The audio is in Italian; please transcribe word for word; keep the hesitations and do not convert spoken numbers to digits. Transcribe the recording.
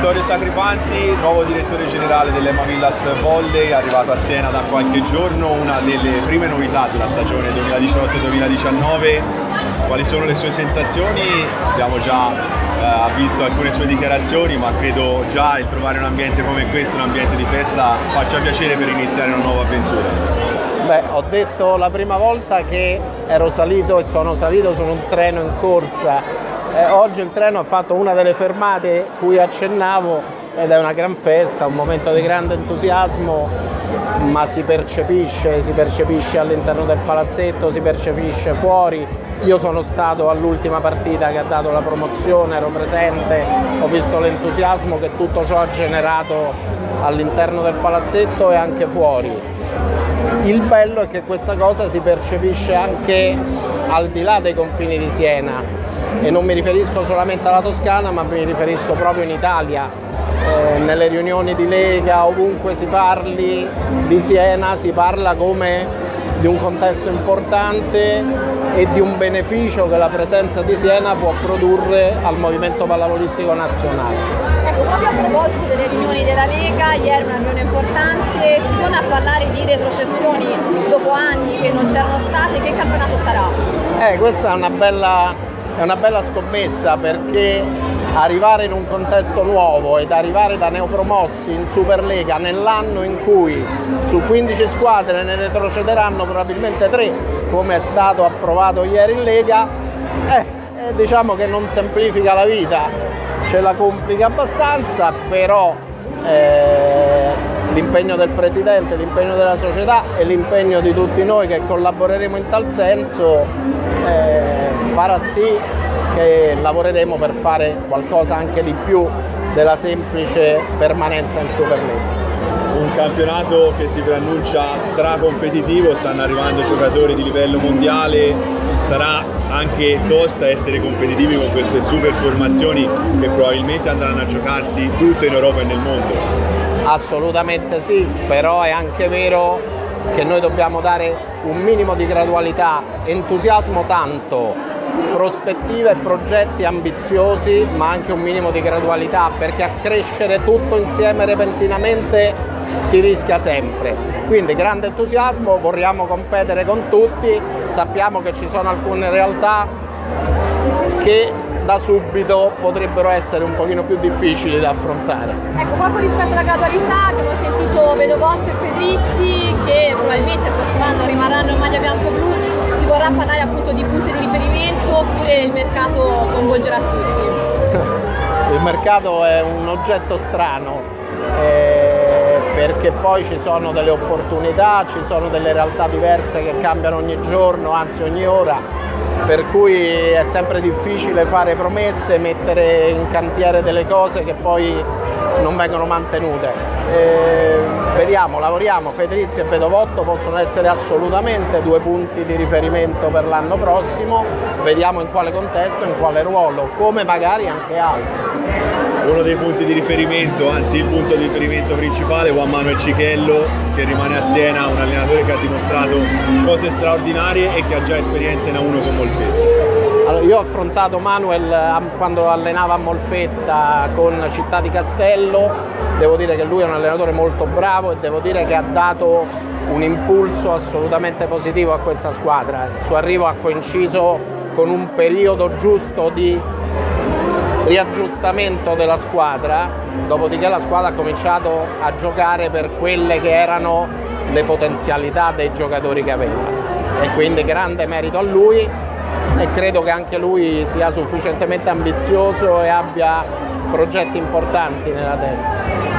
Vittorio Sacripanti, nuovo direttore generale dell'Ema Villas Volley, arrivato a Siena da qualche giorno, una delle prime novità della stagione duemiladiciotto duemiladiciannove. Quali sono le sue sensazioni? Abbiamo già eh, visto alcune sue dichiarazioni, ma credo già il trovare un ambiente come questo, un ambiente di festa, faccia piacere per iniziare una nuova avventura. Beh, ho detto la prima volta che ero salito e sono salito su un treno in corsa. Eh, oggi il treno ha fatto una delle fermate cui accennavo ed è una gran festa, un momento di grande entusiasmo, ma si percepisce, si percepisce all'interno del palazzetto, si percepisce fuori. Io sono stato all'ultima partita che ha dato la promozione, ero presente, ho visto l'entusiasmo che tutto ciò ha generato all'interno del palazzetto e anche fuori. Il bello è che questa cosa si percepisce anche al di là dei confini di Siena. E non mi riferisco solamente alla Toscana, ma mi riferisco proprio in Italia. Eh, nelle riunioni di Lega, ovunque si parli di Siena, si parla come di un contesto importante e di un beneficio che la presenza di Siena può produrre al movimento pallavolistico nazionale. Ecco, proprio a proposito delle riunioni della Lega, ieri una riunione importante, si torna a parlare di retrocessioni dopo anni che non c'erano state. Che campionato sarà? Eh, questa è una bella... È una bella scommessa, perché arrivare in un contesto nuovo ed arrivare da neopromossi in Superlega nell'anno in cui su quindici squadre ne retrocederanno probabilmente tre, come è stato approvato ieri in Lega, eh, eh, diciamo che non semplifica la vita, ce la complica abbastanza, però eh, l'impegno del Presidente, l'impegno della società e l'impegno di tutti noi che collaboreremo in tal senso eh, farà sì che lavoreremo per fare qualcosa anche di più della semplice permanenza in Superlega. Un campionato che si preannuncia stracompetitivo, stanno arrivando giocatori di livello mondiale, sarà anche tosta essere competitivi con queste super formazioni che probabilmente andranno a giocarsi tutte in Europa e nel mondo. Assolutamente sì, però è anche vero che noi dobbiamo dare un minimo di gradualità, entusiasmo tanto, prospettive e progetti ambiziosi, ma anche un minimo di gradualità, perché a crescere tutto insieme repentinamente si rischia sempre. Quindi grande entusiasmo, vorremmo competere con tutti, sappiamo che ci sono alcune realtà che da subito potrebbero essere un pochino più difficili da affrontare. Ecco, proprio rispetto alla gradualità abbiamo sentito Vedovotto e Fedrizzi che probabilmente il prossimo anno rimarranno in maglia bianco-blu. Si vorrà parlare appunto di punti di riferimento oppure il mercato coinvolgerà tutti? Il mercato è un oggetto strano eh, perché poi ci sono delle opportunità, ci sono delle realtà diverse che cambiano ogni giorno, anzi ogni ora, per cui è sempre difficile fare promesse, mettere in cantiere delle cose che poi non vengono mantenute. Eh, vediamo, lavoriamo, Fedrizzi e Vedovotto possono essere assolutamente due punti di riferimento per l'anno prossimo, vediamo in quale contesto, in quale ruolo, come magari anche altri. Uno dei punti di riferimento, anzi il punto di riferimento principale, Juan Manuel Cichello, che rimane a Siena, un allenatore che ha dimostrato cose straordinarie e che ha già esperienza in A uno con Molfetta. Allora, io ho affrontato Manuel quando allenava a Molfetta con Città di Castello, devo dire che lui è un allenatore molto bravo e devo dire che ha dato un impulso assolutamente positivo a questa squadra. Il suo arrivo ha coinciso con un periodo giusto di riaggiustamento della squadra, dopodiché la squadra ha cominciato a giocare per quelle che erano le potenzialità dei giocatori che aveva e quindi grande merito a lui e credo che anche lui sia sufficientemente ambizioso e abbia progetti importanti nella testa.